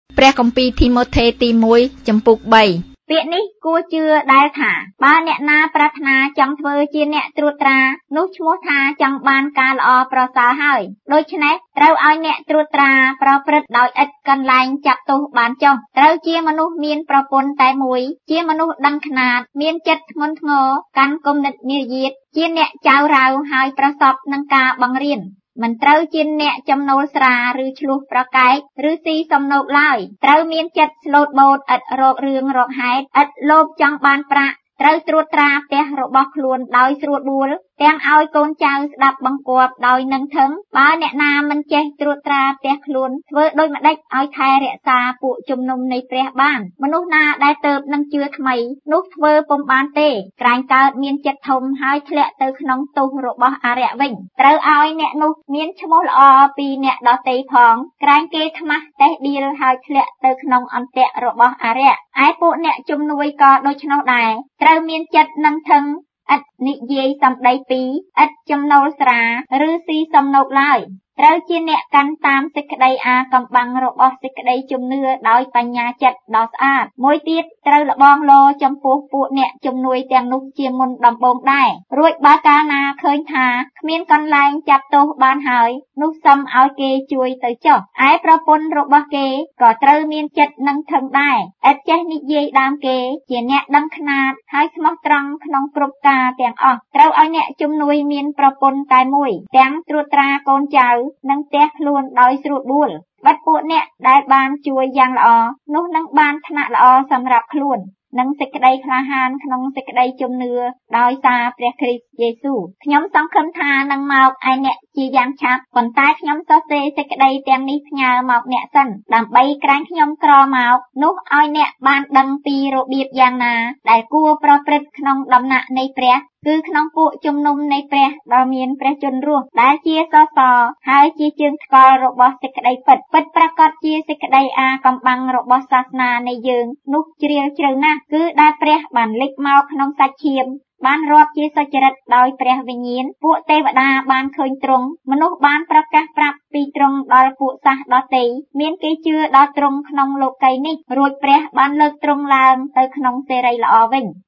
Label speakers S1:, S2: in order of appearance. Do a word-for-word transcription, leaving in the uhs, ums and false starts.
S1: ព្រះគម្ពីរធីម៉ូថេទីមួយចំពុកបី
S2: ពាក្យនេះគួរជឿដែលថាបើអ្នកណាប្រាថ្នាចង់ធ្វើជាអ្នកត្រួតត្រានោះឈ្មោះថាចង់បានការល្អប្រសើរហើយដូច្នេះត្រូវឲ្យអ្នកត្រួតត្រាប្រព្រឹត្តដោយឥតកន្លែងចាប់ទោសបានចុះត្រូវជាមនុស្សមានប្រពន្ធតែមួយជាមនុស្សដឹងខ្នាតមានចិត្តធ្ងន់ធ្ងរកាន់គំនិតមារយាទជាអ្នកចៅរៅហើយប្រសពនឹងការបង្រៀនមិនត្រូវជាអ្នកចំណូលស្រាឬឆ្លោះប្រកែកឬស៊ីសំណូកឡើយត្រូវមានចិត្តស្លូតបូតឥតរករឿងរកហេតុឥតលោភចង់បានប្រាក់ត្រូវត្រួតត្រាផ្ទះរបស់ខ្លួនដោយស្រួលបួលទាំងឲ្យកូនចៅស្ដាប់បង្គាប់ដោយនឹងធឹងបើអ្នកណាមិនចេះត្រួតត្រាផ្ទះខ្លួនធ្វើដូចម្ដេចឲ្យថែរក្សាពួកជំនុំនៃព្រះបានមនុស្សណាដែលទៅនឹងជឿថ្មីនោះធ្វើពុំបានទេក្រែងកើតមានចិត្តធំហើយធ្លាក់ទៅក្នុងទោសរបស់អរិយវិញត្រូវឲ្យអ្នកនោះមានឈ្មោះល្អពីអ្នកដទៃផងក្រែងគេខ្មាស់តេះដៀលហើយធ្លាក់ទៅក្នុងអន្ទាក់របស់អរិយឯពួកអ្នកជំនួយក៏ដូច្នោះដែរត្រូវមានចិត្តនឹងធឹងឥតនិយាយសំដីពីរឥតចំណូលស្រាឬស៊ីសំណូកឡើយត្រូវជាអ្នកកាន់តាមសេចក្តីអាកំបាំងរបស់សេចក្តីជំនឿដោយបញ្ញាចិត្តដ៏ស្អាតមួយទៀតត្រូវលបងលោចំពោះពួកអ្នកជំនួយទាំងនោះជាមុនដំបូងដែររួចបើកាលណាឃើញថាគ្មានកន្លែងចាប់ទោសបានហើយនោះសុំឲ្យគេជួយទៅចុះឯប្រពន្ធរបស់គេក៏ត្រូវមានចិត្តនឹងធឹងដែរឥតចេះនិយាយដើមគេជាអ្នកដឹងខ្នាតហើយស្មោះត្រង់ក្នុងគ្រប់ការទាំងអស់ត្រូវឲ្យអ្នកជំនួយមានប្រពន្ធតែមួយទាំងត្រួតត្រាកូនចៅនឹងផ្ទះខ្លួនដោយស្រួលបួលបាត់ពួកអ្នកដែលបានជួយយ៉ាងល្អនោះនឹងបានឋានៈល្អសម្រាប់ខ្លួននិងសេចក្តីក្លាហានក្នុងសេចក្តីជំនឿដោយសារព្រះគ្រីស្ទយេស៊ូវខ្ញុំសង្ឃឹមថានឹងមកឯអ្នកជាយ៉ាងឆាប់ប៉ុន្តែខ្ញុំសរសេរសេចក្តីទាំងនេះផ្ញើមកអ្នកសិនដើម្បីក្រែងខ្ញុំក្រមកនោះឲ្យអ្នកបានដឹងពីរបៀបយ៉ាងណាដែលគួរប្រព្រឹត្តក្នុងដំណាក់នៃព្រះគឺក្នុងពួកជំនុំនៃព្រះដ៏មានព្រះជន្មរស់ដែលជាសសរហើយជាជើងថ្កល់របស់សេចក្តីពិតពិតប្រាកដជាសេចក្តីអាកំបាំងរបស់សាសនានៃយើងនោះជ្រាលជ្រៅណាស់គឺដែលព្រះបានលេចមកក្នុងសាច់ឈាមបានរាប់ជាសុចរិតដោយព្រះវិញ្ញាណពួកទេវតាបានឃើញទ្រង់មនុស្សបានប្រកាសប្រាប់ពីទ្រង់ដល់ពួកសាសដទៃមានគេជឿដល់ទ្រង់ក្នុងលោកីយ៍នេះរួចព្រះបានលើកទ្រង់ឡើងទៅក្នុងសេរីល្អវិញ